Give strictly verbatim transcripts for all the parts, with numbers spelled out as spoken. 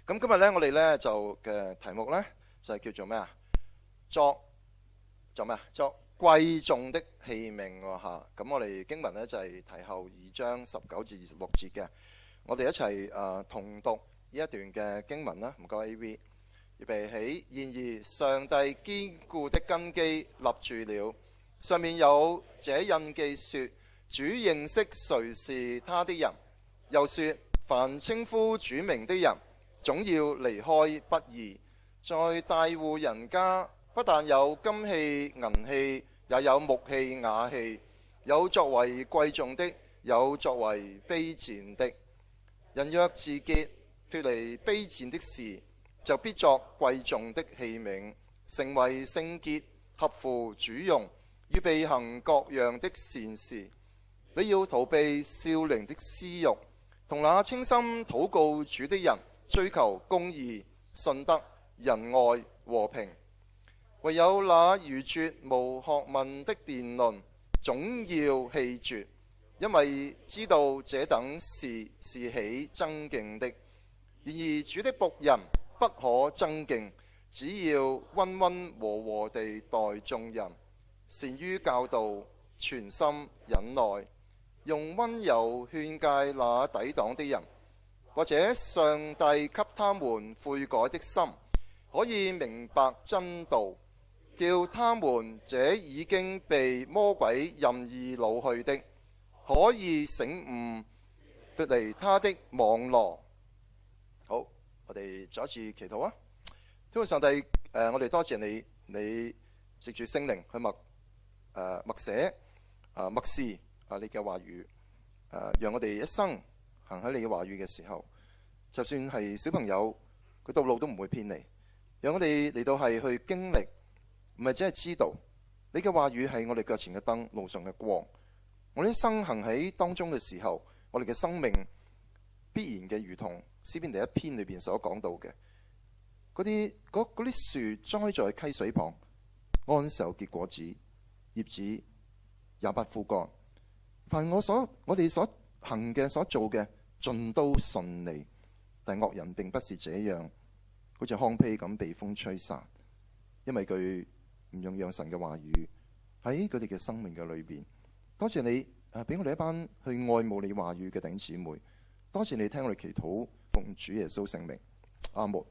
咁今日咧，我哋咧就嘅題目咧就係叫做咩啊？作作咩啊？作貴重的器皿喎嚇。咁我哋經文咧就係提後二章十九至二十六節嘅。我哋一齊誒同讀呢一段嘅經文啦。唔該 A V， 預備起。然而上帝堅固的根基立住了，上面有這印記說：主認識誰是他的人。又說：凡稱呼主名的人，總要離開不義。在大戶人家，不但有金器銀器，也有木器瓦器，有作為貴重的，有作為卑賤的。人若自潔，脫離卑賤的事，就必作貴重的器皿，成為聖潔，合乎主用，預備行各樣的善事。你要逃避少靈的私欲，同那清心禱告主的人追求公義、信德、仁愛、和平。唯有那愚拙無學問的辯論，總要棄絕，因為知道這等事是起爭競的。然而主的僕人不可爭競，只要溫溫和和地待眾人，善於教導，全心忍耐，用溫柔勸戒那抵擋的人，或者上帝給他們悔改的心，可以明白真道，叫他們這已經被魔鬼任意擄去的，可以醒悟脫離他的網羅。好，我哋再一次祈禱啊！天父上帝，誒、呃，我哋多謝你，你藉住聖靈去默誒默寫誒默示啊你嘅話語，誒、呃，讓我哋一生行喺你嘅話語嘅時候，就算係小朋友，佢道路都唔會偏離。讓我哋嚟到係去經歷，唔係只係知道你嘅話語係我哋腳前嘅燈，路上嘅光。我哋一生行喺當中嘅時候，我哋嘅生命必然嘅，如同詩篇第一篇裏邊所講到嘅，嗰啲嗰嗰啲樹栽在溪水旁，按時候結果子，葉子也不枯乾。凡我所我哋所行嘅所做嘅，盡都順利。但惡人並不是這樣，好似糠秕咁被風吹散，因為佢唔用讓神嘅話語喺佢哋嘅生命嘅裏邊。多謝你誒，俾我哋一班去愛慕你話語嘅弟兄姊妹。多謝你聽我哋祈禱，奉主耶穌聖名，阿門。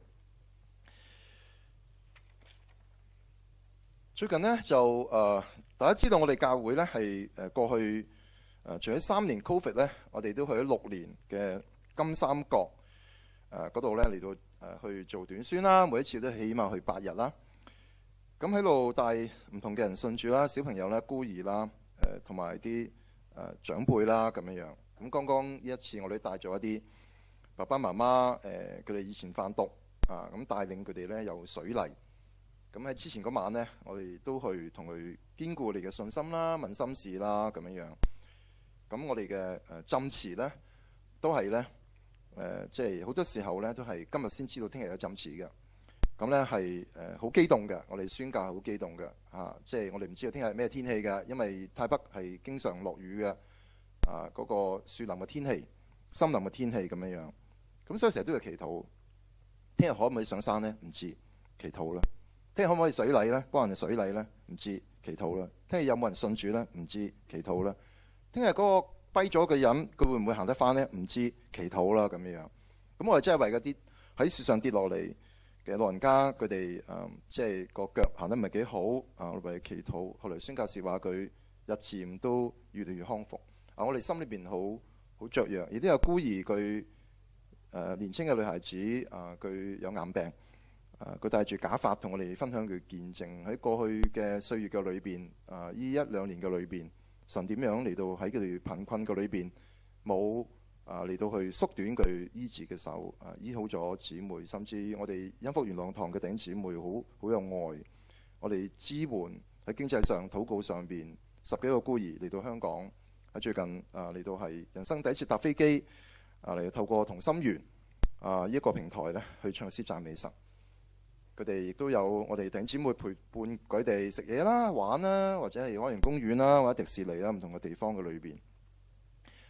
最近呢，就誒、呃，大家知道我哋教會呢係誒過去誒、呃，除咗三年 Covid 呢，我哋都去咗六年嘅金三角誒嗰度呢嚟到誒、呃、去做短宣啦，每一次都起碼去八日啦。咁喺度帶唔同嘅人信主啦，小朋友啦、孤兒啦，誒同埋啲誒長輩啦咁樣樣。咁剛剛呢一次我哋帶咗一啲爸爸媽媽誒，佢、呃、哋以前販毒啊，咁帶領佢哋咧有水禮。咁喺之前嗰晚呢，我哋都去同佢堅固你嘅信心啦、問心事啦咁樣樣。咁我哋嘅誒浸詞咧，都係咧誒，即係好多時候咧都係今日先知道聽日有浸詞嘅。咁咧係誒好激動嘅，我哋宣教係好激動嘅嚇，即係我哋唔知道聽日係咩天氣嘅，因為泰北係經常落雨嘅。啊！嗰、那個樹林嘅天氣、森林嘅天氣咁樣樣，咁所以成日都要祈禱。聽日可唔可以上山呢？唔知，祈禱啦。聽日可唔可以水禮呢？幫人哋水禮呢？唔知，祈禱啦。聽日有冇人信主呢？唔知，祈禱啦。聽日嗰個跛咗嘅人，佢會唔會行得翻呢？唔知，祈禱啦咁樣樣。咁我哋真係為嗰啲喺樹上跌落嚟嘅老人家，佢哋誒即係個腳行得唔係幾好啊，我哋為祈禱。後來宣教士話佢日漸都越嚟越康復。啊！我哋心裏邊好好雀躍，亦都有孤兒佢誒、呃、年輕嘅女孩子啊，佢、呃、有癌病啊，佢戴住假髮同我哋分享佢見證喺過去嘅歲月嘅裏邊啊，呢一兩年嘅裏邊，神點樣嚟到喺佢哋貧困嘅裏邊冇啊嚟到去縮短佢醫治嘅手啊，醫好咗姊妹，甚至我哋恩福元朗堂嘅弟兄姊妹好好有愛，我哋支援喺經濟上、禱告上邊十幾個孤兒嚟到香港。喺最近啊嚟到係人生第一次搭飛機啊嚟透過同心圓啊呢一個平台咧去唱詩讚美神。佢哋亦都有我哋弟兄姊妹陪伴佢哋食嘢啦、玩啦，或者係海洋公園啦，或者迪士尼啦，唔同嘅地方嘅裏邊。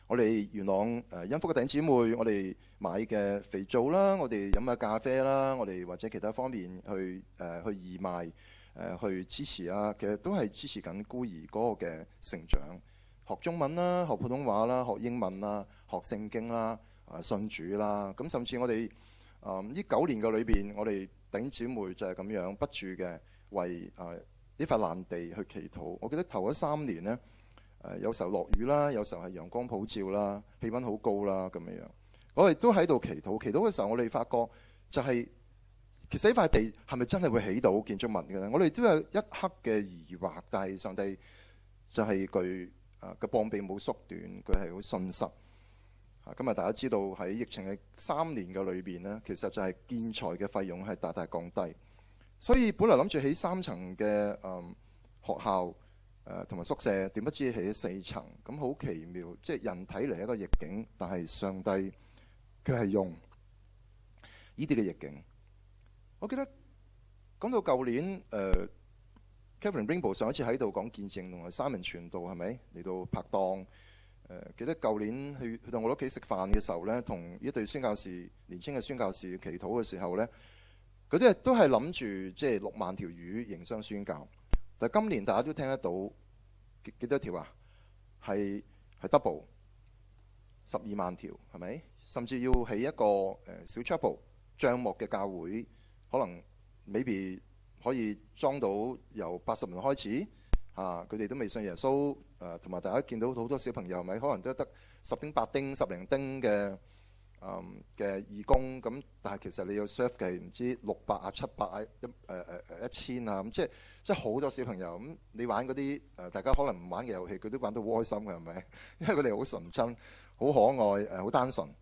我哋元朗誒恩福嘅弟兄姊妹，我哋買嘅肥皂啦，我哋飲嘅咖啡啦，我哋或者其他方面去誒、呃、去義賣誒、呃、去支持啊，其實都係支持緊孤兒嗰個嘅成長，學中文啦，學普通話啦，學英文啦，學聖經啦，啊信主啦。咁甚至我哋誒呢九年嘅裏邊，我哋弟兄姊妹就係咁樣不住嘅為誒呢塊爛地去祈禱。我記得頭嗰三年呢。誒有時候落雨啦，有時候係陽光普照啦，氣温好高啦咁樣樣。我哋都喺度祈禱，祈禱嘅時候我哋發覺就係、是、其實呢塊地係咪真係會起到建築物嘅咧？我哋都有一刻嘅疑惑，但係上帝就係佢誒嘅膀臂冇縮短，佢係好信實。今日大家知道喺疫情嘅三年嘅裏邊呢，其實就係建材嘅費用係大大降低，所以本來諗住起三層嘅誒、嗯、學校。誒同埋宿舍，點不知起咗四層，咁好奇妙。即係人睇嚟一個逆境，但係上帝佢係用呢啲嘅逆境。我記得講到舊年，誒、呃、Kevin Rainbow 上一次喺度講見證同埋三人傳道係咪嚟到拍檔？誒、呃、記得舊年去去到我屋企食飯嘅時候咧，同一對宣教士年輕嘅宣教士祈禱嘅時候咧，嗰啲都係諗住即係六萬條魚營商宣教。但係今年大家都聽得到幾，幾多條啊？係係 double 十二萬條，係咪？甚至要起一個誒小 chapel 帳幕嘅教會，可能 maybe 可以裝到由八十年開始啊！佢哋都未信耶穌誒，同埋大家見到好多小朋友，咪可能都得十丁八丁、十零丁嘅誒嘅義工咁，但係其實你要 serve 嘅唔知六百啊、七百啊、一誒誒誒一千啊咁，即係。即係好多小朋友咁，你玩嗰啲誒，大家可能唔玩嘅遊戲，佢都玩到好開心嘅，係咪？因為佢哋好純真、好可愛、誒好單純。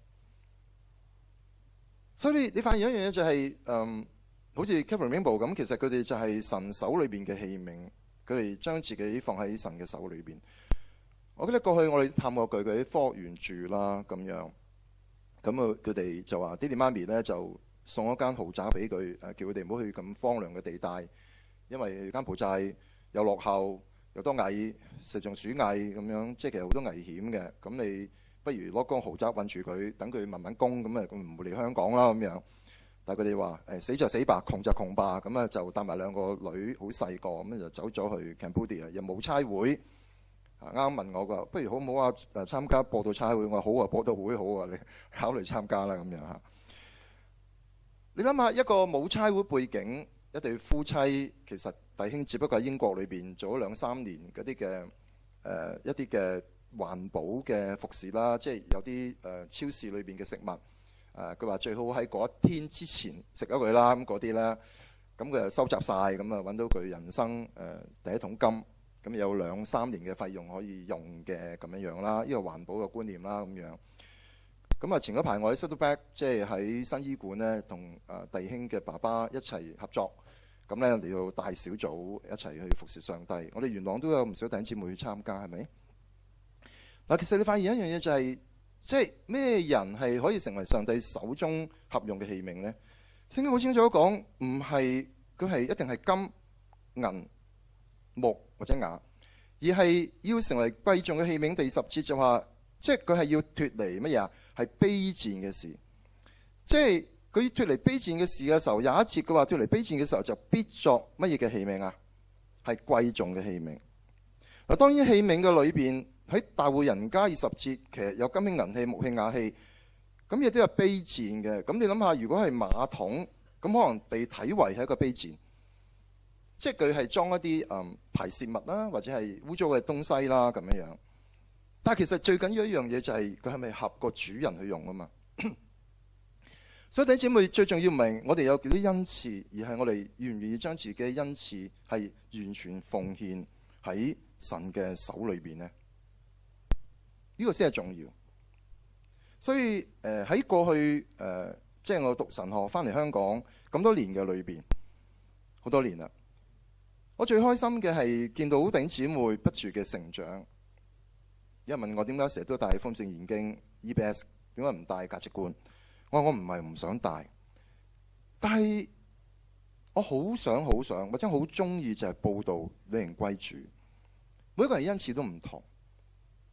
所以你你發現一樣嘢就係、是、誒、嗯，好似 Kevin Rainbow 咁，其實佢哋就係神手裏邊嘅器皿，佢哋將自己放喺神嘅手裏邊。我記得過去我哋探過佢，佢喺科學園住啦咁樣，咁啊佢哋就話爹哋媽咪咧就送一間豪宅俾佢，誒叫佢哋唔好去咁荒涼嘅地帶。因為間埔寨又落後又多蟻，食中鼠蟻咁樣，即係其實好多危險嘅。咁你不如攞個豪宅韞住佢，等佢問問工，咁啊唔會嚟香港啦咁樣。但係佢哋話誒死就死吧，窮就窮吧，咁啊就帶埋兩個女好細個，咁就走咗去 Cambodia，又冇差會。啱啱問我個，不如好唔好啊？誒參加播道差會，我話好啊，播道會好啊，你考慮參加啦咁樣嚇。你諗下一個冇差會背景。一對夫妻其實弟兄只不過喺英國裏邊做咗兩三年嗰啲嘅誒一啲嘅環保嘅服侍啦，即係有啲誒、呃、超市裏邊嘅食物誒，佢、呃、話最好喺嗰一天之前食咗佢啦，咁嗰啲咧，咁佢就收集晒，咁啊揾到佢人生誒、呃、第一桶金，咁有兩三年嘅費用可以用嘅咁樣樣啦，呢個環保嘅觀念啦咁樣。咁啊前嗰排我喺 Saddleback 即係喺新醫館咧，同誒弟兄嘅爸爸一齊合作。咁咧，我哋要帶小組一齊去服侍上帝。我哋元朗都有唔少弟兄姊妹去參加，係咪？嗱，其實你發現一樣嘢就係、是，即係咩人係可以成為上帝手中合用嘅器皿咧？聖經好清楚講，唔係佢係一定係金、銀、木或者瓦，而係要成為貴重嘅器皿。第十節就話，即係佢係要脫離乜嘢啊？係卑賤嘅事，即係。佢脫離卑賤嘅事嘅時候，有一節佢話脫離卑賤嘅時候就必作乜嘢嘅器皿啊？係貴重嘅器皿。嗱，當然器皿嘅裏邊喺大戶人家二十節，其實有金器、銀器、木器、瓦器，咁亦都有卑賤嘅。咁你諗下，如果係馬桶，咁可能被睇為係一個卑賤，即係佢係裝一啲嗯排泄物啦，或者係污糟嘅東西啦咁樣樣。但係其實最緊要一樣嘢就係佢係咪合個主人去用啊嘛？所以弟兄姊妹，最重要唔係我哋有幾多恩賜，而係我哋願唔願意將自己嘅恩賜係完全奉獻喺神嘅手裏邊呢？呢個先係重要。所以誒喺、呃、過去誒，即、呃、係、就是、我讀神學翻嚟香港咁多年嘅裏邊，好多年啦。我最開心嘅係見到弟兄姊妹不住嘅成長。有人問我點解成日都帶豐盛研經 E B S， 點解唔帶價值觀？我話我唔係唔想帶，但係我好想好想或者好中意就係報道領人歸主。每一個人恩賜都唔同，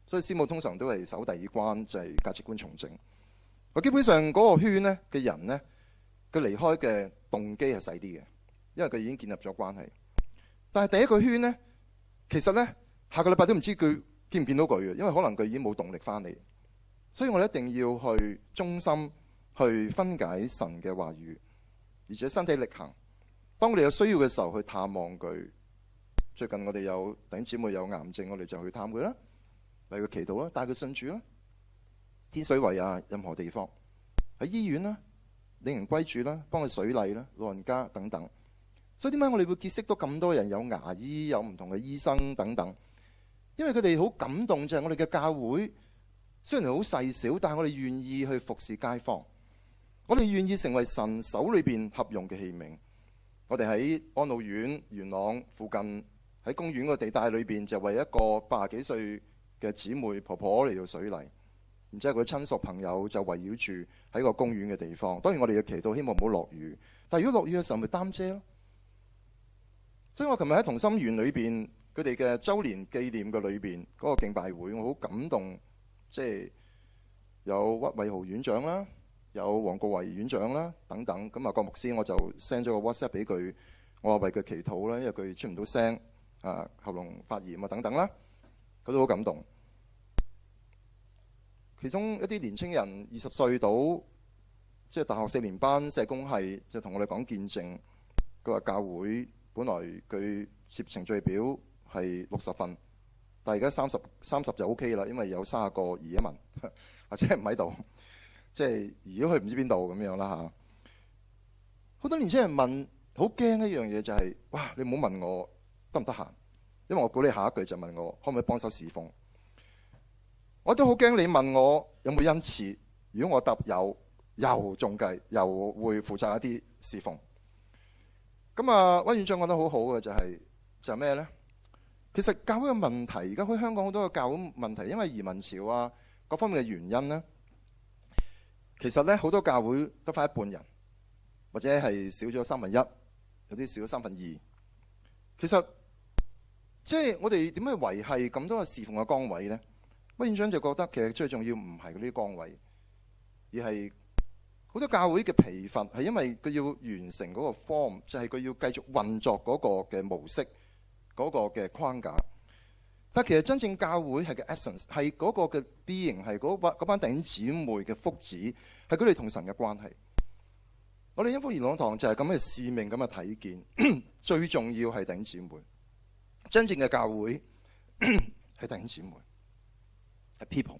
所以師母通常都係守第二關，就係價值觀重整。我基本上嗰個圈呢嘅人呢，佢離開嘅動機係細啲嘅，因為佢已經建立咗關係。但係第一個圈呢，其實呢，下個禮拜都唔知佢見唔見到佢嘅，因為可能佢已經冇動力翻嚟。所以我哋一定要去忠心去分解神嘅話語，而且身體力行。當我哋有需要嘅時候去探望佢。最近我哋有弟兄姊妹有癌症，我哋就去探佢啦，為佢祈禱啦，帶佢信主啦。天水圍啊，任何地方喺醫院啦，領人歸主啦，幫佢水禮啦，老人家等等。所以點解我哋會結識到咁多人，有牙醫，有唔同嘅醫生等等？因為佢哋好感動，就係我哋嘅教會雖然好細小，但係我哋願意去服侍街坊，我哋願意成為神手裏邊合用嘅器皿。我哋喺安老院元朗附近喺公園個地帶裏邊，就為一個八十幾歲嘅姊妹婆婆嚟到水禮，然之後佢親屬朋友就圍繞住喺個公園嘅地方。當然我哋要祈禱，希望唔好落雨。但係如果落雨嘅時候，咪擔遮咯。所以我琴日喺同心園裏邊，佢哋嘅周年紀念嘅裏邊嗰個敬拜會，我好感動。即係有屈偉豪院長啦，有黃國維院長啦等等。咁啊，郭牧師我就 send 咗個 WhatsApp 俾佢，我話為佢祈禱啦，因為佢出唔到聲啊，喉嚨發炎啊等等啦，佢都好感動。其中一啲年青人二十歲到，即係大學四年班社工系，就同我哋講見證。佢話教會本來佢接程序表係六十分。但係而家三十三十就 O K 啦，因為有三十個移民或者唔喺度，即係移咗去唔知邊度咁樣啦嚇。好多年輕人問，好驚一樣嘢就係、是，哇！你唔好問我得唔得閒，因為我估你下一句就問我可唔可以幫手侍奉。我都好驚你問我有冇恩賜，如果我答有，又中計，又會負責一啲侍奉。咁啊，溫院長講得好好嘅就係、是、就係咩咧？其實教會嘅問題，而家喺香港好多嘅教會問題，因為移民潮啊，各方面嘅原因呢，其實咧好多教會得返一半人，或者係少咗三分一，有啲少咗三分二。其實即係我哋點去維繫咁多嘅侍奉嘅崗位呢？溫院長就覺得其實最重要唔係嗰啲崗位，而係好多教會嘅疲乏係因為佢要完成嗰個 form，就係佢要繼續運作嗰個嘅模式。嗰個嘅框架，但其實真正教會係嘅 essence 係嗰個嘅 being，係嗰班嗰班弟兄姊妹嘅福祉，係佢哋同神嘅關係。我哋恩福元朗堂就係咁嘅使命，咁嘅睇見。最重要係弟兄姊妹，真正嘅教會係弟兄姊妹，係 people。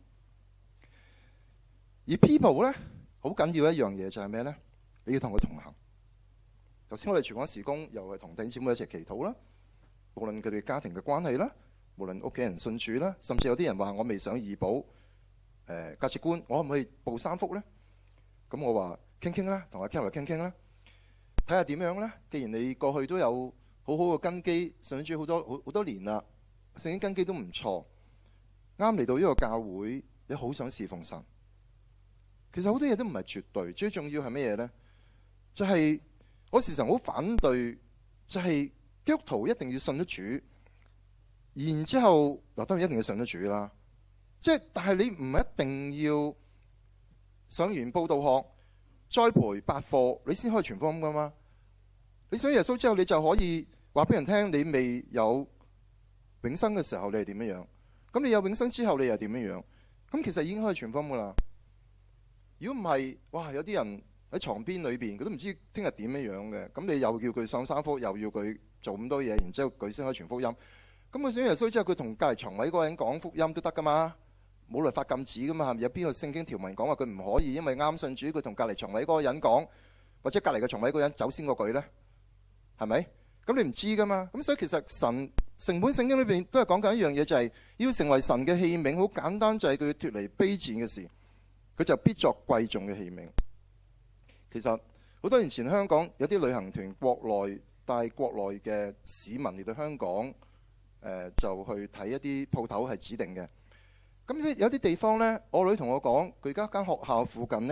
而 people 咧好緊要一樣嘢就係咩咧？你要同佢同行。頭先我哋全港事工又係同弟兄姊妹一齊祈禱啦。無論佢哋家庭嘅關係啦，無論屋企人信主啦，甚至有啲人話我未上義保，誒、呃、價值觀，我可唔可以報三福咧？咁我話傾傾啦，同阿 Kelly 傾傾啦，睇下點樣咧。既然你過去都有好好嘅根基，信主好多好好多年啦，聖經根基都唔錯，啱嚟到呢個教會，你好想侍奉神。其實好多嘢都唔係絕對，最重要係咩嘢咧？就係、是、我時常好反對，就係、是。基督徒一定要信得主，然之後嗱，當然一定要信得主啦。即係，但係你唔係一定要上完佈道學、栽培、百課，你先可以傳福音噶嘛？你信耶穌之後，你就可以話俾人聽，你未有永生嘅時候，你係點樣樣？咁你有永生之後，你又點樣樣？咁其實已經可以傳福音噶啦。如果唔係，哇！有啲人喺床邊裏邊，佢都唔知聽日點樣樣嘅。咁你又叫佢上三福，又要佢做咁多嘢，然之後佢先可以傳福音。咁佢信耶穌之後，佢同隔離床位嗰個人講福音都得噶嘛？冇律法禁止噶嘛？係咪有邊個聖經條文講話佢唔可以？因為啱信主，佢同隔離床位嗰個人講，或者隔離嘅床位嗰個人走先過佢呢？係咪？咁你唔知噶嘛？咁所以其實神成本聖經裏邊都係講緊一樣嘢，就係要成為神嘅器皿。好簡單，就係佢脫離卑賤嘅事，佢就必作貴重嘅器皿。其實好多年前香港有啲旅行團，國內帶國內嘅市民嚟到香港，誒、呃、就去睇一啲鋪頭係指定嘅。咁有啲地方呢，我女同我講，佢而家間學校附近呢，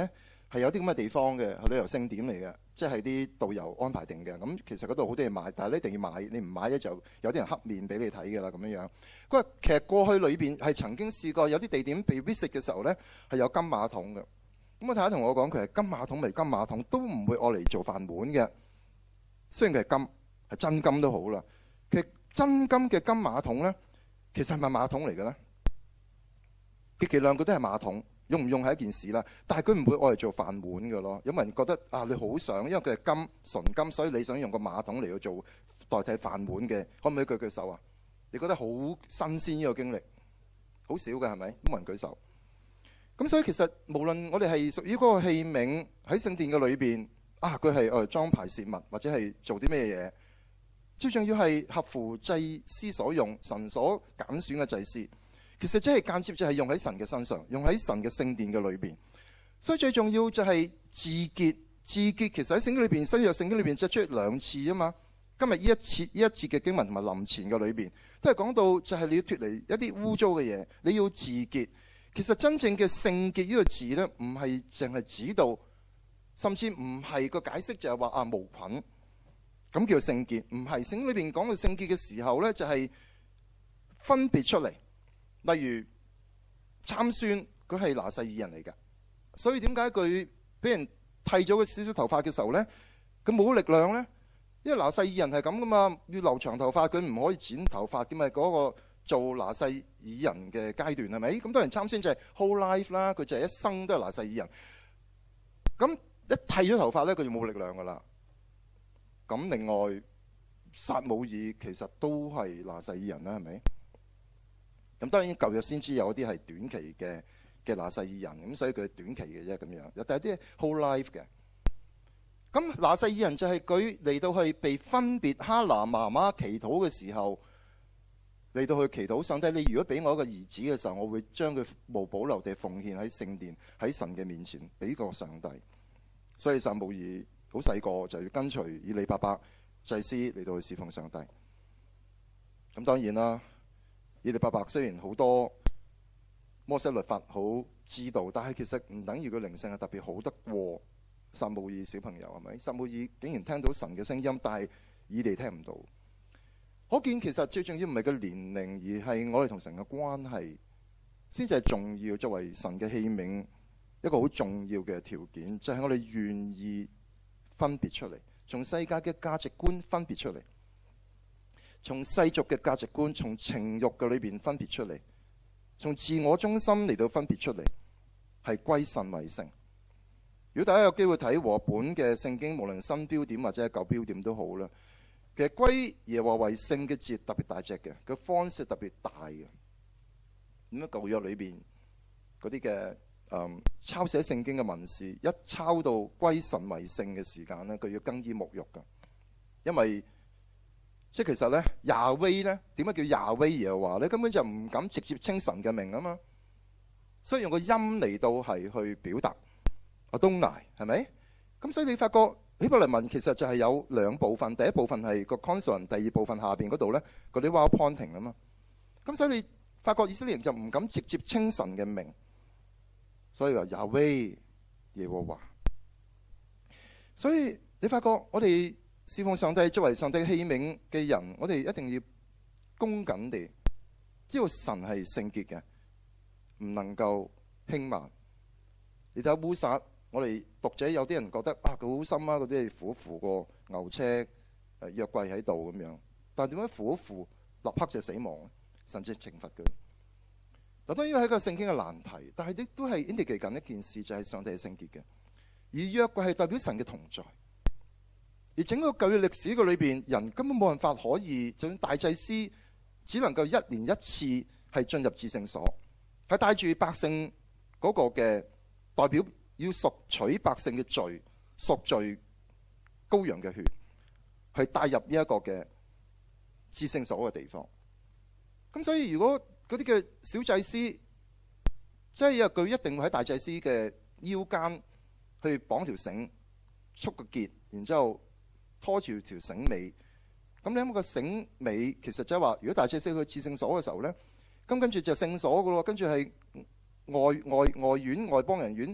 係有啲咁嘅地方嘅，係旅遊勝點嚟嘅，即係啲導遊安排定嘅。咁其實嗰度好多嘢買，但係你一定要買，你唔買咧就有啲人黑面俾你睇㗎啦咁樣樣。佢話其實過去裏邊係曾經試過有啲地點被 visit 嘅時候咧係有金馬桶嘅。咁我太太同我講，佢係金馬桶咪金馬桶，都唔會愛嚟做飯碗嘅。雖然佢係金，係真金都好啦。其實真金嘅金馬桶咧，其實係咪馬桶嚟嘅咧？極其量佢都係馬桶。用唔用係一件事啦，但係佢唔會愛嚟做飯碗嘅咯。有冇人覺得啊？你好想，因為佢係金純金，所以你想用個馬桶嚟去做代替飯碗嘅，可唔可以舉舉手啊？你覺得好新鮮呢個經歷，好少嘅係咪？冇人舉手。咁所以其實無論我哋係屬於嗰個器皿喺聖殿嘅裏邊啊，佢係誒裝排泄物或者係做啲咩嘢，最重要係合乎祭司所用、神所揀選嘅祭司。其實真係間接就係用喺神嘅身上，用喺神嘅聖殿嘅裏邊。所以最重要就係自潔。自潔其實喺聖經裏邊，新約聖經裏邊就出兩次啊嘛。今日呢一節呢一節嘅經文同埋林前嘅裏邊，都係講到就係你要脫離一啲污糟嘅嘢，你要自潔。其實真正嘅聖潔呢個字呢，唔係淨係指到，甚至唔係個解釋就係話啊無菌，咁叫聖潔。唔係聖經裏邊講到聖潔嘅時候呢，就係分別出嚟。例如參孫，佢係拿細耳人嚟㗎，所以點解佢俾人剃咗個少少頭髮嘅時候呢，佢冇力量呢？因為拿細耳人係咁噶嘛，要留長頭髮，佢唔可以剪頭髮嘅嘛。嗰個做拿細耳人嘅階段係咪？咁多人參孫就係 whole life 啦，佢就係一生都係拿細耳人。咁一剃咗頭髮呢，佢就冇力量噶啦。咁另外撒母耳其實都係拿細耳人啦，係咪？咁當然舊約先知有啲係短期嘅嘅拿細耳人，咁所以佢短期嘅啫咁樣。有第啲係 whole life 嘅。咁拿細耳人就係佢嚟到去被分別，哈拿媽媽祈禱嘅時候嚟到去祈禱，上帝，你如果俾我一個兒子嘅時候，我會將佢無保留地奉獻喺聖殿，喺神嘅面前俾個上帝。所以撒母耳好細個就要跟隨以利巴伯祭司嚟到去侍奉上帝。咁當然啦。以利巴伯雖然好多摩西律法好知道，但係其實唔等於佢靈性係特別好得過撒母耳小朋友，係咪？撒母耳竟然聽到神嘅聲音，但係以利聽唔到。可見其實最重要唔係個年齡，而係我哋同神嘅關係先至係重要。作為神嘅器皿，一個好重要嘅條件就係我哋願意分別出嚟，從世界嘅價值觀分別出嚟。從世俗嘅價值觀，從情慾嘅裏邊分別出嚟，從自我中心嚟到分別出嚟，係歸神為聖。如果大家有機會睇和本嘅聖經，無論新標點或者係舊標點都好啦，其實歸耶和華為聖嘅字特別大隻嘅，個 font 特別大嘅。咁啊舊約裏邊嗰啲嘅誒抄寫聖經嘅文士，一抄到歸神為聖嘅時間呢，佢要更衣沐浴㗎，因為即係其實咧，亞威咧點解叫亞威耶和華咧？根本就唔敢直接稱神嘅名啊嘛，所以用個音嚟到係去表達阿東奈係咪？咁所以你發覺希伯來文其實就係有兩部分，第一部分係個 consonant，第二部分下邊嗰度咧嗰啲 vowel pointing 啊嘛。咁所以你發覺以色列人就唔敢直接稱神嘅名，所以話亞威耶和華。所以你發覺我哋侍奉上帝，作為上帝器皿嘅人，我哋一定要恭謹地知道神係聖潔嘅，唔能夠輕慢。你睇下烏撒，我哋讀者有啲人覺得啊，佢好深啊，嗰啲係扶扶個牛車誒約櫃喺度咁樣，但係點解扶一扶立刻就死亡，甚至懲罰佢？嗱，當然係一個聖經嘅難題，但係亦都係 indicate 緊一件事，就係上帝係聖潔嘅，而約櫃係代表神嘅同在。而整個舊約歷史嘅裏邊，人根本冇辦法可以，就算大祭司只能夠一年一次係進入至聖所，係帶住百姓嗰個嘅代表，要贖取百姓嘅罪，贖罪羔羊嘅血，係帶入呢一個嘅至聖所嘅地方。咁所以如果嗰啲嘅小祭司，即係佢一定會喺大祭司嘅腰間去綁條繩，束個結，然之後拖住條繩尾，咁你諗個繩尾其實即係話，如果大祭司去至聖所嘅時候咧，咁跟住就聖所噶咯，跟住係外外外院外邦人院，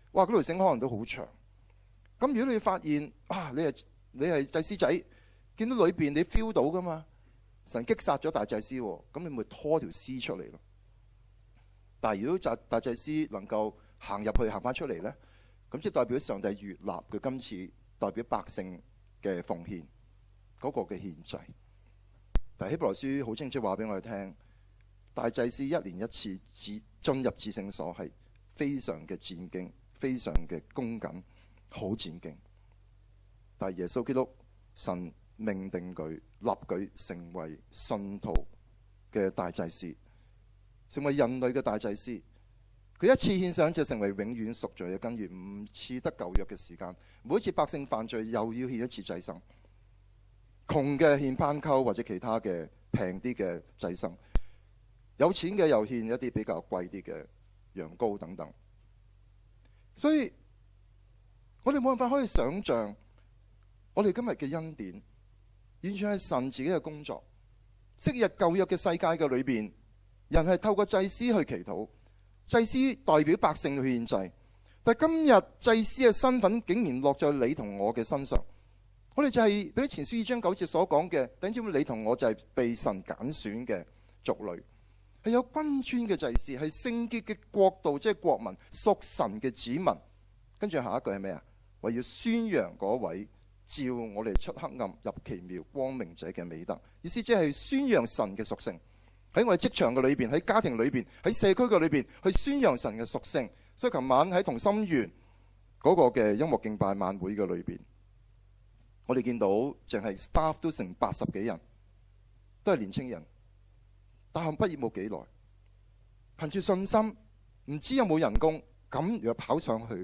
哇！嗰條繩可能都好長。咁如果你發現啊，你係你係祭司仔，見到裏邊你 feel 到噶嘛？神擊殺咗大祭司，咁你咪拖條屍出嚟咯。但係如果大大祭司能夠行入去行翻出嚟咧，咁即係代表上帝悅納佢今次代表百姓嘅奉獻嗰個嘅獻祭。但係希伯來書好清楚話俾我哋聽，大祭司一年一次進進入至聖所係非常嘅戰兢，非常嘅恭謹，好戰兢。但係耶穌基督神命定佢立佢成為信徒嘅大祭司，成為人類嘅大祭司。佢一次獻上就成為永遠贖罪嘅根源，唔似得舊約嘅時間，每一次百姓犯罪又要獻一次祭牲，窮嘅獻斑鳩或者其他嘅平啲嘅祭牲，有錢嘅又獻一啲比較貴啲嘅羊羔等等。所以我哋冇辦法可以想象，我哋今日嘅恩典完全係神自己嘅工作。昔日舊約嘅世界嘅裏邊，人係透過祭司去祈禱，祭司代表百姓去獻祭。但係今日祭司嘅身份竟然落在你同我嘅身上，我哋就係彼得前書二章九節所講嘅，弟兄姊妹，你同我就係被神揀選嘅族類，係有君尊嘅祭司，係聖潔嘅國度，即係國民，屬神嘅子民。跟住下一句係咩啊？為要宣揚嗰位照我哋出黑暗入奇妙光明者嘅美德，意思即係宣揚神嘅屬性，喺我哋職場嘅裏邊，喺家庭裏邊，喺社區嘅裏邊去宣揚神嘅屬性。所以琴晚喺同心圓嗰個嘅音樂敬拜晚會嘅裏邊，我哋見到淨係 staff 都成八十幾人，都係年青人，大學畢業冇幾耐，憑住信心，唔知有冇人工，咁又跑上去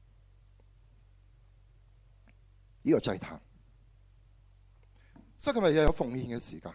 呢個祭壇。所以今日又有奉獻嘅時間，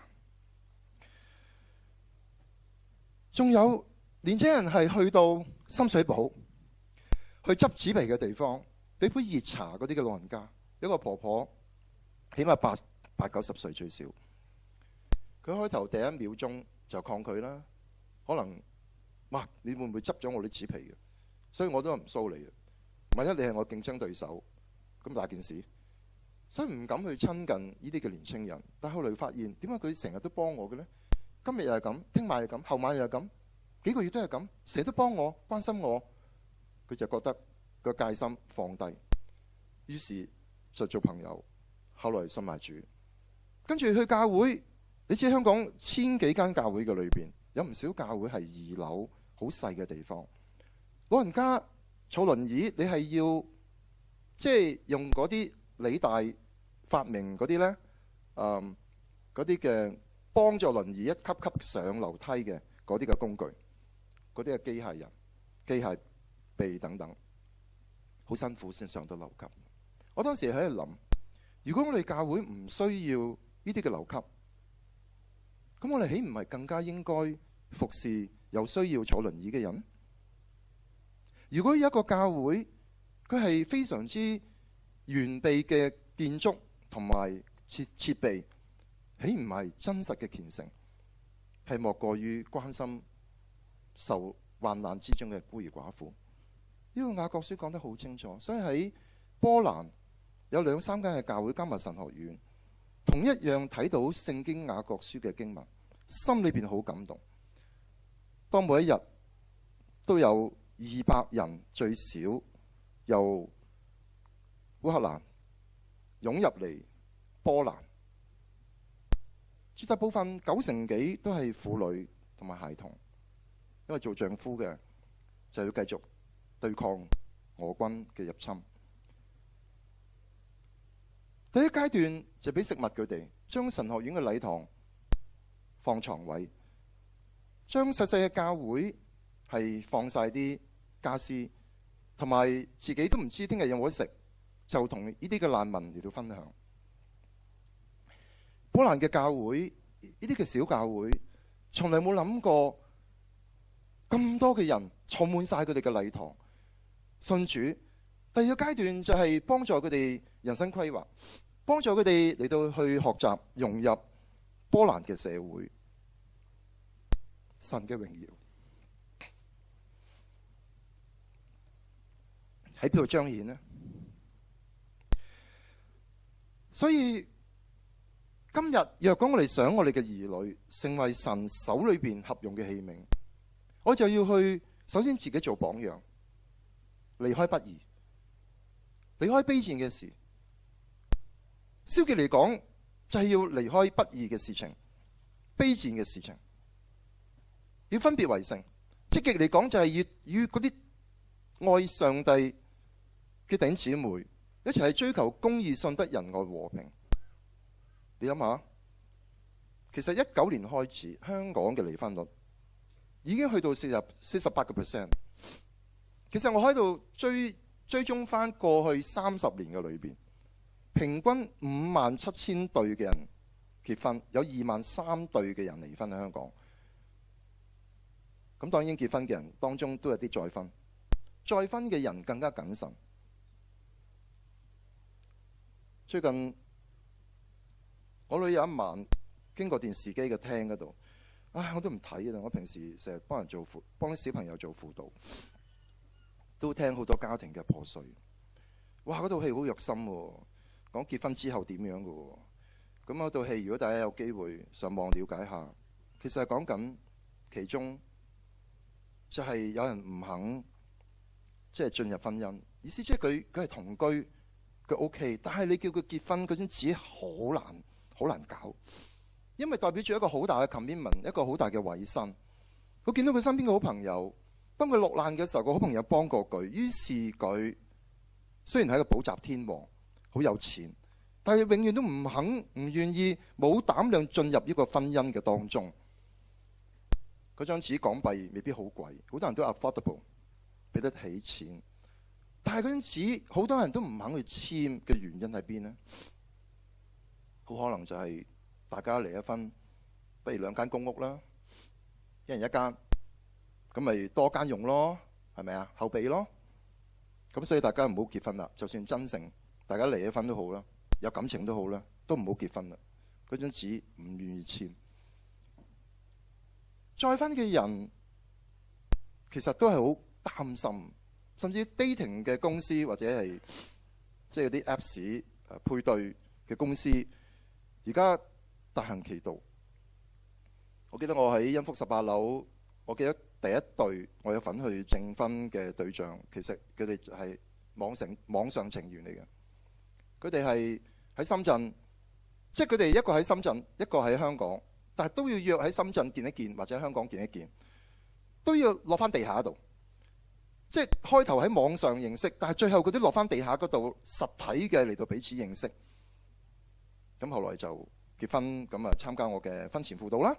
仲有年青人係去到深水埗去執紙皮嘅地方，俾杯熱茶嗰啲嘅老人家，一個婆婆起碼八八九十歲最少，佢開頭第一秒鐘就抗拒啦，可能哇你會唔會執咗我啲紙皮嘅？所以我都唔騷你嘅，萬一你係我競爭對手，咁大件事，所以唔敢去親近呢啲嘅年青人。但後來發現點解佢成日都幫我嘅呢？今日又係咁，聽晚又咁，後晚又係咁，幾個月都係咁，成日都幫我關心我，佢就覺得個戒心放低，於是就做朋友。後來信埋主，跟住去教會。你知香港千幾間教會嘅裏邊，有唔少教會係二樓好細嘅地方，老人家坐輪椅，你係要即係用嗰啲理大發明嗰啲呢，誒嗰啲嘅幫助輪椅一級級上樓梯嘅嗰啲嘅工具，嗰啲嘅機械人、機械臂等等，好辛苦先上到樓級。我當時喺度諗，如果我哋教會唔需要呢啲嘅樓級，咁我哋豈唔係更加應該服侍有需要坐輪椅嘅人？如果有一個教會，佢係非常之完備嘅建築同埋設設備，豈唔係真實嘅虔誠？係莫過於關心受患難之中嘅孤兒寡婦。呢個雅各書講得好清楚，所以喺波蘭有兩三間嘅教會加埋神學院，同一樣睇到聖經雅各書嘅經文，心裏邊好感動。當每一日都有二百人最少由烏克蘭湧入嚟波蘭，絕大部分九成幾都係婦女同埋孩童，因為做丈夫嘅就要繼續對抗俄軍嘅入侵。第一階段就俾食物佢哋，將神學院嘅禮堂放床位，將細細嘅教會係放晒啲家私，同埋自己都唔知聽日有冇得食，就同呢啲嘅難民嚟到分享。波蘭嘅教會，呢啲嘅小教會，從來冇諗過咁多嘅人坐滿晒佢哋嘅禮堂信主。第二個階段就係幫助佢哋人生規劃，幫助佢哋嚟到去學習融入波蘭嘅社會。神嘅榮耀。 喺邊度彰顯呢？所以今日若果我哋想我哋嘅兒女成為神手裏邊合用嘅器皿，我就要去首先自己做榜樣，離開不義，離開卑賤嘅事。消極嚟講就係要離開不義嘅事情、卑賤嘅事情，要分別為聖。積極嚟講就係要與嗰啲愛上帝嘅弟兄姊妹一齊去追求公義、信德、仁愛、和平。你諗下，其實一九年開始，香港嘅離婚率已經去到四十四十八個 percent。其實我喺度追追蹤翻過去三十年嘅裏邊，平均五萬七千對嘅人結婚，有二萬三對嘅人離婚喺香港。咁當然結婚嘅人當中都有啲再婚，再婚嘅人更加謹慎。最近我女有一晚經過電視機嘅廳嗰度，唉，我都唔睇啦。我平時成日幫人做輔，幫啲小朋友做輔導，都聽好多家庭嘅破碎。哇！嗰套戲好虐心喎，講結婚之後點樣嘅喎。咁嗰套戲如果大家有機會上網了解下，其實係講緊其中就係有人唔肯即係進入婚姻，意思即係佢佢係同居，佢 OK， 但係你叫佢結婚嗰張紙好難好難搞，因為代表住一個好大嘅 commitment， 一個好大嘅委身。我見到佢身邊嘅好朋友，當佢落難嘅時候，個好朋友幫過佢，於是佢雖然係一個補習天王，好有錢，但係永遠都唔肯、唔願意、冇膽量進入呢個婚姻嘅當中。嗰張紙港幣未必好貴，好多人都 affordable， 俾得起錢。但係嗰張紙好多人都唔肯去簽嘅原因喺邊呢？好可能就係大家離咗婚，不如兩間公屋啦，一人一間，咁咪多間用咯，係咪啊？後備咯。咁所以大家唔好結婚啦，就算真誠，大家離咗婚都好啦，有感情都好啦，都唔好結婚啦。嗰張紙唔願意簽。再婚嘅人其實都係好擔心，甚至 dating 嘅公司或者係即係啲 Apps 配對嘅公司，而家大行其道。我記得我喺恩福十八樓，我記得第一對我有份去證婚嘅對象，其實佢哋就係網上網上情緣嚟嘅。佢哋係喺深圳，即係佢哋一個喺深圳，一個喺香港，但係都要約喺深圳見一見，或者香港見一見，都要落翻地下度。即係開頭喺網上認識，但係最後佢都落翻地下嗰度實體嘅嚟到彼此認識。咁後來就結婚，咁啊參加我嘅婚前輔導啦。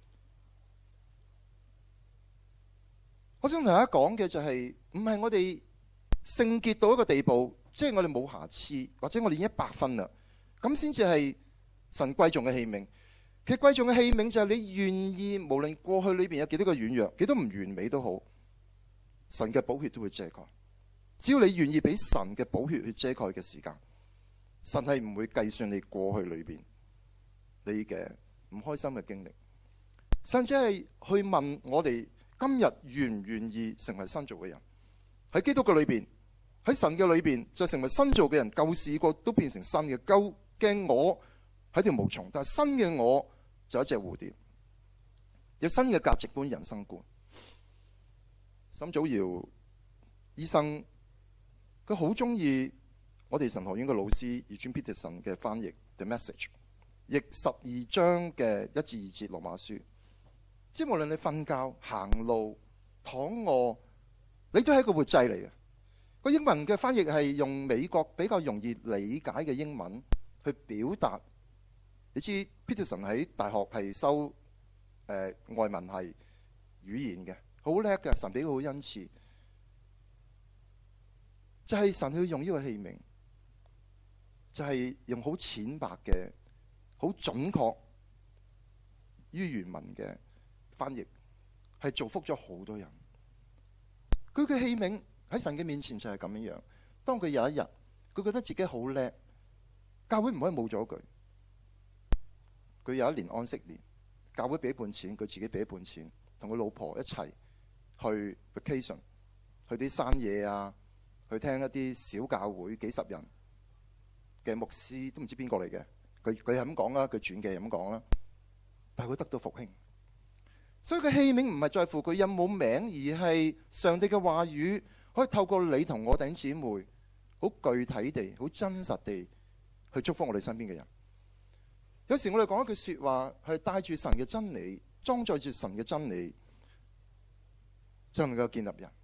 我想同大家講嘅就係，唔係我哋聖潔到一個地步，即係我哋冇瑕疵，或者我哋已經一百分啦，咁先至係神貴重嘅器皿。其實貴重嘅器皿就係你願意，無論過去裏邊有幾多個軟弱，幾多唔完美都好，神嘅寶血都會遮蓋。只要你願意俾神嘅寶血去遮蓋嘅時間，神係唔會計算你過去裏邊你嘅唔開心嘅經歷，甚至係去問我哋今日願唔願意成為新造嘅人。喺基督嘅裏邊，喺神嘅裏邊就成為新造嘅人。舊事過都變成新嘅，舊嘅我係條毛蟲，但係新嘅我就一隻蝴蝶，有新嘅價值觀、人生觀。沈祖堯醫生佢好中意我哋神學院嘅老師 Eugene Peterson 嘅翻譯 The Message， 譯十二章嘅一至二節羅馬書。即係無論你瞓覺、行路、躺臥，你都係一個活祭嚟嘅。個英文嘅翻譯係用美國比較容易理解嘅英文去表達。你知 Peterson 喺大學係修誒、呃、外文系語言嘅，好叻嘅，神俾佢好恩賜。就係、是、神去用呢個器皿，就係、是、用好淺白嘅、好準確於原文嘅翻譯，係造福咗好多人。佢嘅器皿喺神嘅面前就係咁樣樣。當佢有一日，佢覺得自己好叻，教會唔可以冇咗佢。佢有一年安息年，教會俾一半錢，佢自己俾一半錢，同佢老婆一齊去 vacation， 去啲山野啊， 去聽一啲小教會幾十人嘅牧師，都唔知邊個嚟嘅。佢佢係咁講啦，佢傳記係咁講啦。但係佢得到復興，所以佢器皿唔係在乎佢有冇名，而係上帝嘅話語可以透過你同我弟兄姊妹，好具體地、好真實地去祝福我哋身邊嘅人。有時我哋講一句說話，係帶住神嘅真理，裝載住神嘅真理，就能夠建立人。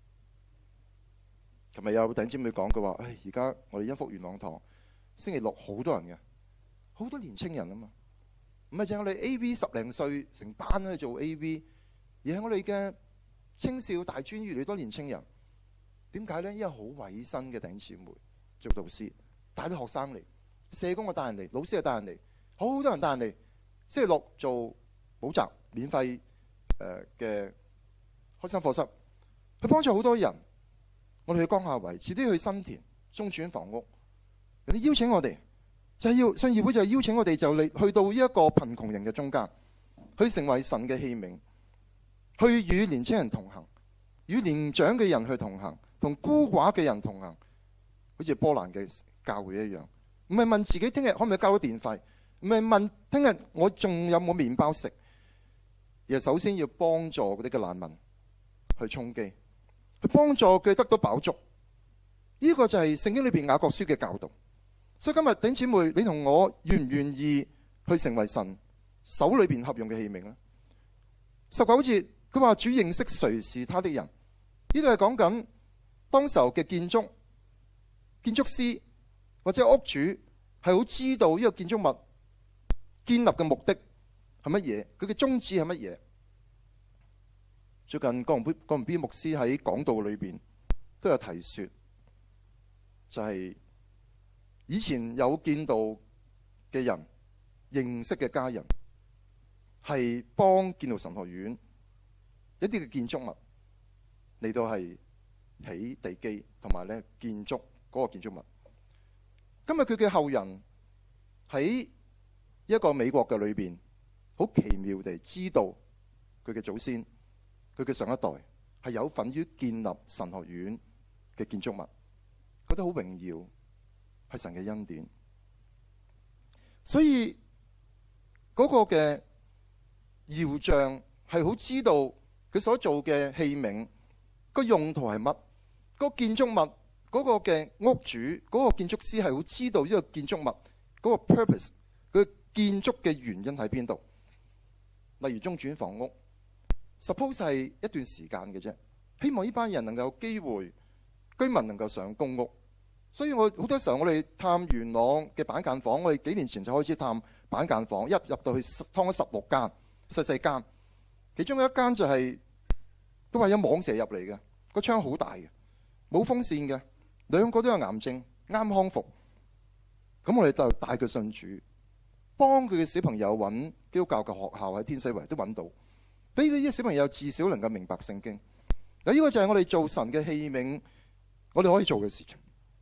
琴日有弟兄姊妹講，佢話：唉，而家我哋恩福元朗堂星期六好多人嘅，好多年青人啊嘛，唔係淨係我哋 A V 十零歲成班去做 A V， 而係我哋嘅青少大專越嚟越多年青人。點解呢？因為好委身嘅弟兄姊妹做導師，帶啲學生嚟，社工我帶人嚟，老師又帶人嚟，好多人帶人嚟。星期六做補習，免費誒嘅開心課室，去幫助好多人。我哋去江夏圍，遲啲去新田中轉房屋，人哋邀請我哋，就係要信義會就係邀請我哋就嚟去到呢一個貧窮人嘅中間，去成為神嘅器皿，去與年青人同行，與年長嘅人去同行，同孤寡嘅人同行，好似波蘭嘅教會一樣。唔係問自己聽日可唔可以交到電費，唔係問聽日我仲有冇麵包食，而係首先要幫助嗰啲嘅難民去充飢，去幫助佢得到飽足。呢、這個就係聖經裏邊雅各書嘅教導。所以今日弟兄姊妹，你同我願唔願意去成為神手裏邊合用嘅器皿呢？十九節佢話主認識誰是他的人，呢度係講緊當時候嘅建築建築師或者屋主係好知道呢個建築物建立嘅目的係乜嘢，佢嘅宗旨係乜嘢。最近郭榮郭榮邊牧師喺講道裏邊都有提說，就係、是、以前有見到嘅人認識嘅家人係幫建道神學院一啲嘅建築物嚟到係起地基同埋咧建築嗰個建築物。今日佢嘅後人喺一個美國嘅裏邊，好奇妙地知道佢嘅祖先，佢嘅上一代係有份於建立神學院嘅建築物，覺得好榮耀，係神嘅恩典。所以嗰個嘅窯匠係好知道佢所做嘅器皿個用途係乜，個建築物嗰個嘅屋主嗰個建築師係好知道呢個建築物嗰個 purpose， 佢建築嘅原因喺邊度。例如中轉房屋 suppose 係一段時間嘅啫，希望呢班人能夠有機會，居民能夠上公屋。所以我好多時候我哋探元朗嘅板間房，我哋幾年前就開始探板間房，一入到去劏咗十六間細細間，其中有一間就係、是、都話有蟒蛇入嚟嘅，個窗好大嘅，冇風扇嘅，兩個都有癌症，啱康復。咁我哋就帶佢信主，幫佢嘅小朋友揾基督教嘅學校喺天水圍都揾到，俾佢啲小朋友至少能夠明白聖經。嗱，呢個就係我哋做神嘅器皿，我哋可以做嘅事情。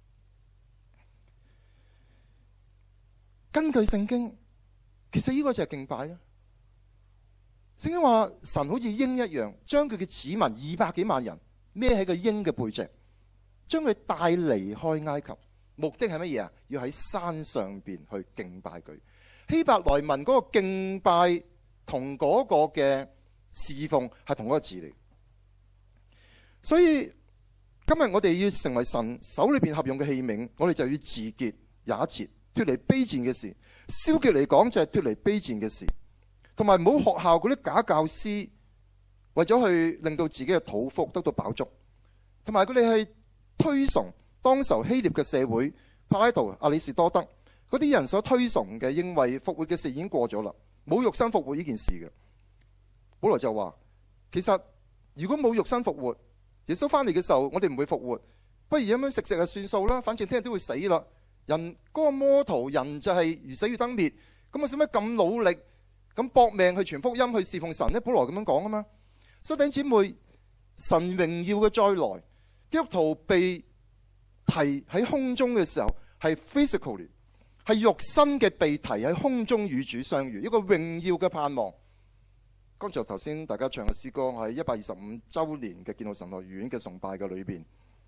根據聖經，其實呢個就係敬拜啊！聖經話神好似鷹一樣，將佢嘅子民二百幾萬人孭喺個鷹嘅背脊，將佢帶離開埃及，目的係乜嘢啊？要喺山上邊去敬拜佢。希伯來文嗰個敬拜同嗰個嘅侍奉係同一個字嚟。所以今日我哋要成為神手裏邊合用嘅器皿，我哋就要自潔也節，脫離卑賤嘅事。消極嚟講就係脫離卑賤嘅事，同埋唔好學校嗰啲假教師為咗去令到自己嘅肚腹得到飽足，同埋佢哋係推崇當時希臘嘅社會，柏拉圖、亞里士多德嗰啲人所推崇嘅，認為復活嘅事已經過咗啦，冇肉身復活呢件事嘅。保羅就話，其實如果冇肉身復活，耶穌翻嚟嘅時候我哋唔會復活，不如咁樣食食就算數啦，反正聽日都會死啦。人嗰個魔徒人就係如死如燈滅，咁我使乜咁努力咁搏命去傳福音去侍奉神呢？保羅咁樣講啊嘛。所以弟兄姊妹，神榮耀嘅再來，基督徒被提喺空中嘅時候係 physically 係肉身嘅被提喺空中與主相遇，一個榮耀嘅盼望。剛才頭先大家唱嘅詩歌喺一百二十五週年嘅建道神學院嘅崇拜嘅裏邊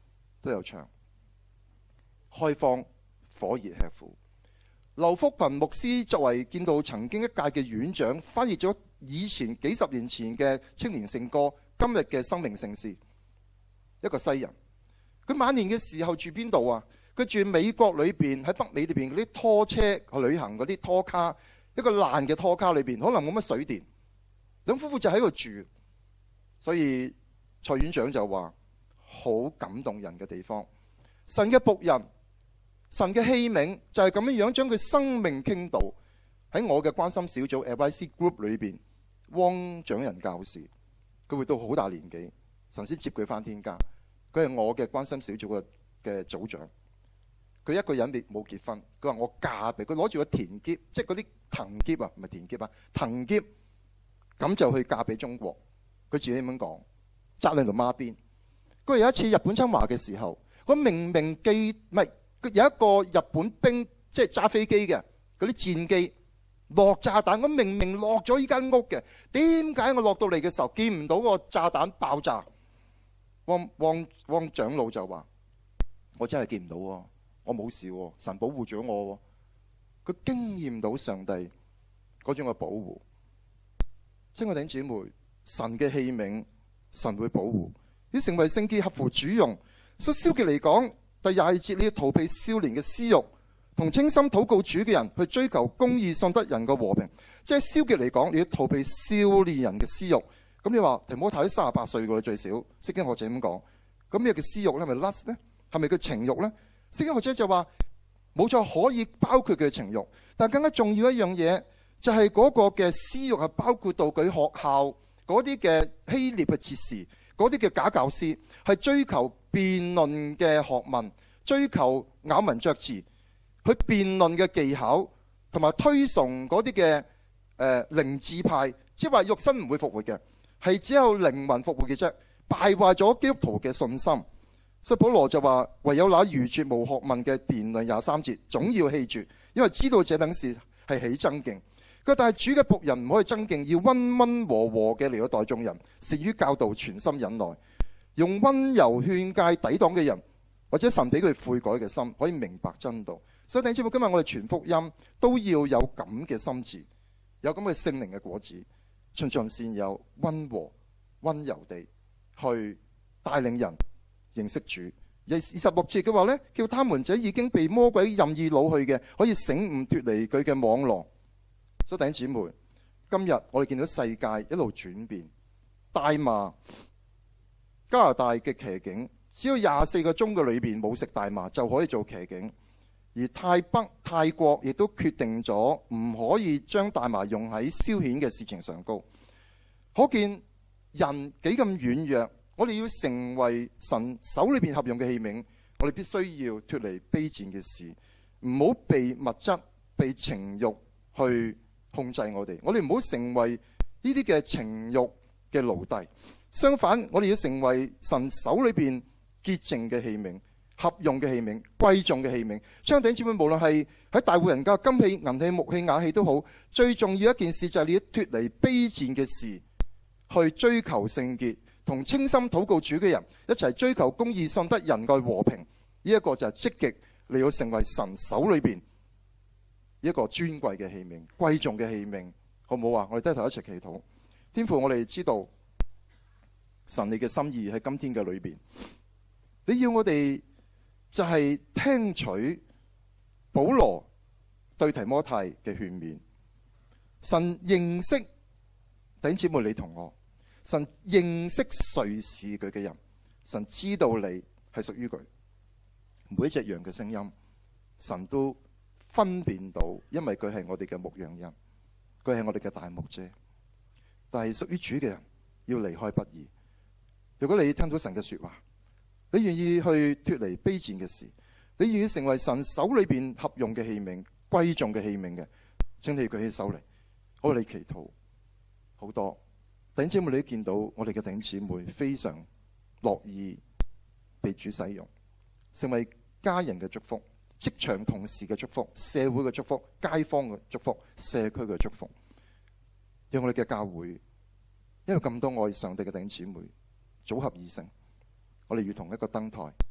都有唱，開荒火熱吃苦。劉福群牧師作為建道曾經一屆嘅院長，翻譯咗以前幾十年前嘅青年聖歌，今日嘅生命聖詩。一個西人，佢晚年嘅時候住邊度啊？佢住美國裏邊，喺北美裏邊嗰啲拖車去旅行嗰啲拖卡，一個爛嘅拖卡裏邊，可能冇乜水電，兩夫婦就喺度住。所以蔡院長就話好感動人嘅地方，神嘅僕人，神嘅器皿就係咁樣樣將佢生命傾倒。喺我嘅關心小組 L Y C Group 裏邊，汪長仁教士，佢會到好大年紀，神先接佢返天家。佢係我嘅關心小組嘅嘅組長。佢一個人冇結婚，佢話我嫁俾佢，攞住個田篋，即係嗰啲藤篋啊，唔係田篋啊，藤篋，咁就去嫁俾中國。佢自己咁樣講，紮喺度孖辮。佢有一次日本侵華嘅時候，我明明記唔係。有一個日本兵，即係揸飛機嘅嗰啲戰機落炸彈，我明明落咗依間屋嘅，點解我落到嚟嘅時候見唔到個炸彈爆炸？汪汪汪長老就話：我真係見唔到喎，我冇事喎，神保護咗我喎。佢經驗到上帝嗰種嘅保護。親愛弟兄姊妹，神嘅器皿，神會保護，要成為聖潔合乎主用。所以消極嚟講，第廿二節，你要逃避少年嘅私欲，同清心禱告主嘅人去追求公義、信德人嘅和平。即係消極嚟講，你要逃避少年人嘅私欲。咁你話提摩太三十八歲㗎啦，最少。聖經學者咁講，咁咩叫私欲咧？係咪 lust 咧？係咪叫情欲咧？聖經學者就話冇錯，可以包括佢嘅情欲，但更加重要一樣嘢就係嗰個嘅私欲係包括到佢學校嗰啲嘅希臘嘅哲士，嗰啲嘅假教師係追求辯論嘅學問，追求咬文嚼字，去辯論嘅技巧，同埋推崇嗰啲嘅誒靈智派，即係話肉身唔會復活嘅，係只有靈魂復活嘅啫，敗壞咗基督徒嘅信心。所以保羅就話：唯有那愚拙無學問嘅辯論，廿三節總要棄絕，因為知道這等事係起爭競。佢但係主嘅僕人唔可以爭競，要溫溫和和嘅嚟到待眾人，善於教導，全心忍耐。用溫柔勸戒抵擋嘅人，或者神俾佢悔改嘅心，可以明白真道。所以弟兄姊妹，今日我哋傳福音都要有咁嘅心志，有咁嘅聖靈嘅果子，循循善誘、溫和、溫柔地去帶領人認識主。二十六節嘅話呢，叫他們這已經被魔鬼任意擄去嘅，可以醒悟脫離佢嘅網羅。所以弟兄姊妹，今日我哋見到世界一路轉變，大麻。加拿大嘅騎警只要廿四個鐘嘅裏邊冇食大麻就可以做騎警，而泰北泰國亦都決定咗唔可以將大麻用喺消遣嘅事情上高。可見人幾咁軟弱，我哋要成為神手裏邊合用嘅器皿，我哋必須要脫離卑賤嘅事，唔好被物質、被情慾去控制我哋。我哋唔好成為呢啲嘅情慾嘅奴隸。相反，我哋要成為神手裏邊潔淨嘅器皿、合用嘅器皿、貴重嘅器皿。弟兄姊妹，無論係喺大戶人家，金器、銀器、木器、瓦器都好，最重要一件事就係你要脫離卑賤嘅事，去追求聖潔，同清心禱告主嘅人一齊追求公義、信德、仁愛、和平。呢、這、一個就係積極你要成為神手裏邊一個尊貴嘅器皿、貴重嘅器皿，好唔好啊？我哋低頭一齊祈禱。天父，我哋知道神你嘅心意喺今天嘅裏邊，你要我哋就係聽取保羅對提摩太嘅勸勉。神認識弟兄姊妹你同我，神認識誰是佢嘅人，神知道你係屬於佢。每一隻羊嘅聲音，神都分辨到，因為佢係我哋嘅牧羊人，佢係我哋嘅大牧者。但係屬於主嘅人要離開不義。如果你聽到神嘅說話，你願意去脫離卑賤嘅事，你願意成為神手裏邊合用嘅器皿、貴重嘅器皿嘅，請你舉起手嚟，我哋祈禱。好多弟兄姊妹，你都見到我哋嘅弟兄姊妹非常樂意被主使用，成為家人嘅祝福、職場同事嘅祝福、社會嘅祝福、街坊嘅祝福、社區嘅祝福。讓我哋嘅教會，因為咁多愛上帝嘅弟兄姊妹組合而成，我哋要同一個燈台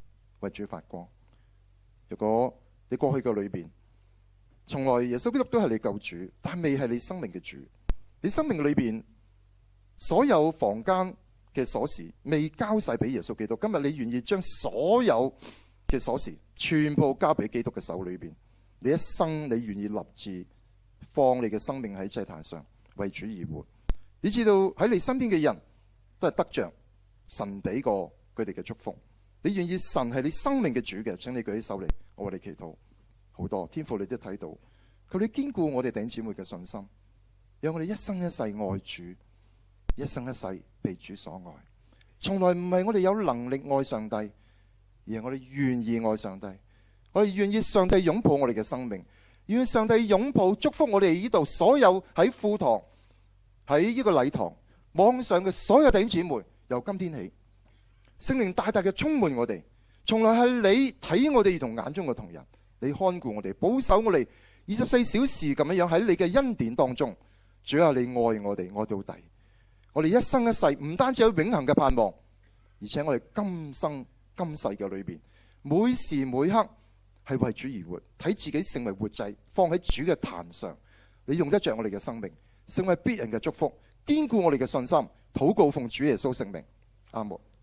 為主發光。如果你過去嘅裏邊，從來耶穌基督都係你救主，但未係你生命嘅主。你生命裏邊所有房間嘅鎖匙未交晒俾耶穌基督，今日你願意將所有嘅鎖匙全部交俾基督嘅手裏邊，你一生你願意立志放你嘅生命喺祭壇上為主而活，你知道喺你身邊嘅人都係得着神俾過佢哋嘅祝福。你願意神係你生命嘅主嘅，請你舉起手嚟，我為你祈禱。好多天父你都睇到，求你堅固我哋弟兄姊妹嘅信心，讓我哋一生一世愛主，一生一世被主所愛。從來唔係我哋有能力愛上帝，而係我哋願意愛上帝。我哋願意上帝擁抱我哋嘅生命，願意上帝擁抱祝福我哋呢度所有喺課堂、喺呢個禮堂、網上嘅所有弟兄姊妹。由今天起，聖靈大大嘅充滿我哋，從來係你睇我哋如同眼中嘅瞳人，你看顧我哋，保守我哋二十四小時咁樣樣喺你嘅恩典當中。主啊，你愛我哋愛到底，我哋一生一世唔單止有永恆嘅盼望，而且我哋今生今世嘅裏邊，每時每刻係為主而活，睇自己成為活祭，放喺主嘅壇上。你用得着我哋嘅生命，成為別人嘅祝福，堅固我哋嘅信心。禱告奉主耶穌聖名，阿門。